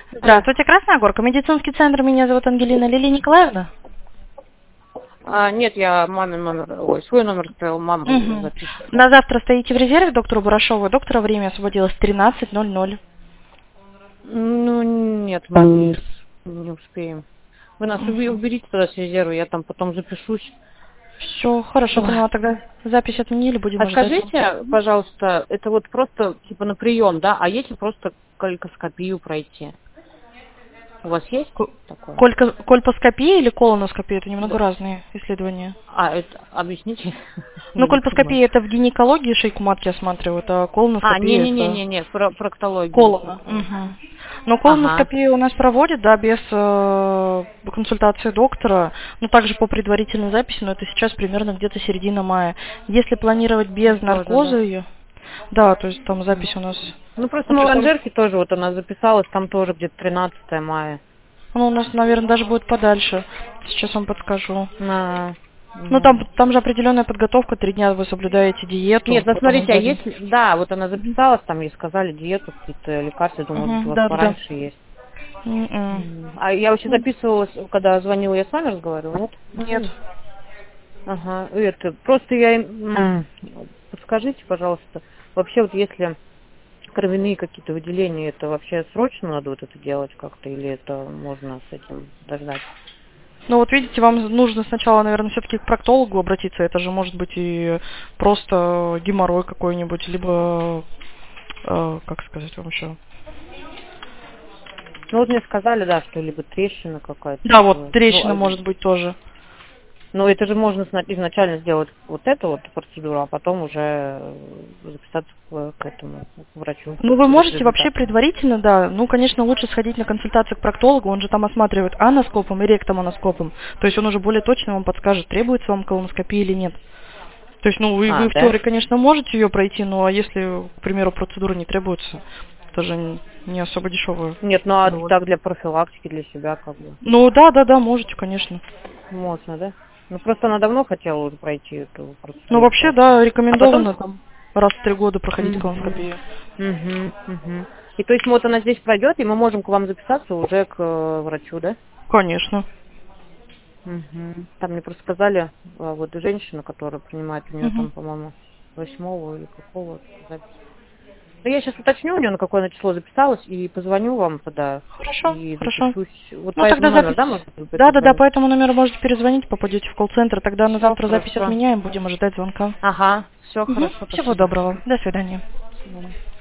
Здравствуйте, Красная Горка, медицинский центр, меня зовут Ангелина Лилия Николаевна. Нет, я мамин номер, свой номер оставил, маму записывать. На завтра стоите в резерве доктору Бурашову, доктора время освободилось 13:00. Ну, нет, мы не успеем. Вы нас уберите тогда с резерва, я там потом запишусь. Все, хорошо, поняла, тогда запись отменили, будем А ждать. скажите, пожалуйста, это вот просто типа на прием, да? А если просто колькоскопию пройти? У вас есть такое? Кольпоскопия или колоноскопия, это немного разные исследования. Это объясните. Ну, кольпоскопия это в гинекологии шейку матки осматривают, а колоноскопия не, проктологию. колона. Но колоноскопию у нас проводят, да, без консультации доктора, но также по предварительной записи, но это сейчас примерно где-то середина мая. Если планировать без наркоза ее, да, то есть там запись у нас... Ну, просто мы в Анжерке тоже, вот она записалась, там тоже где-то 13 мая. Ну, у нас, наверное, даже будет подальше. Сейчас вам подскажу. Ну, там же определенная подготовка, 3 дня вы соблюдаете диету. Нет, ну, смотрите, а если... Да, вот она записалась, там ей сказали диету, какие-то лекарства, думаю, у вас пораньше есть. А я вообще записывалась, когда звонила, я с вами разговаривала, нет? Нет. Ага, просто подскажите, пожалуйста, вообще вот если кровяные какие-то выделения, это вообще срочно надо вот это делать как-то, или это можно с этим дождать? Ну вот видите, вам нужно сначала, наверное, все-таки к проктологу обратиться, это же может быть и просто геморрой какой-нибудь, либо, как сказать вам еще... Ну вот мне сказали, да, что либо трещина какая-то. Да, вот трещина может быть тоже. Но это же можно изначально сделать вот эту вот процедуру, а потом уже записаться к этому к врачу. Ну, вы можете вообще предварительно, да. Ну, конечно, лучше сходить на консультацию к проктологу, он же там осматривает аноскопом и ректомоноскопом. То есть он уже более точно вам подскажет, требуется вам колоноскопия или нет. То есть, ну, вы в теории, конечно, можете ее пройти, но если, к примеру, процедура не требуется, это же не особо дешевая. Нет, ну а так для профилактики, для себя как бы? Ну, да, можете, конечно. Можно, да? Ну, просто она давно хотела уже пройти эту процедуру. Ну, вообще, да, рекомендовано там раз в 3 года проходить колоноскопию. И то есть вот она здесь пройдет, и мы можем к вам записаться уже к врачу, да? Конечно. Там мне просто сказали, вот женщина, которая принимает у нее там, по-моему, 8 или какого запись. Ну, я сейчас уточню у нее, на какое она число записалась, и позвоню вам тогда. Хорошо, и хорошо. Вот по этому номеру, да, может быть? Да, по этому номеру можете перезвонить, попадете в колл-центр, тогда на завтра запись отменяем, будем ожидать звонка. Ага, все хорошо. Всего доброго, до свидания. До свидания.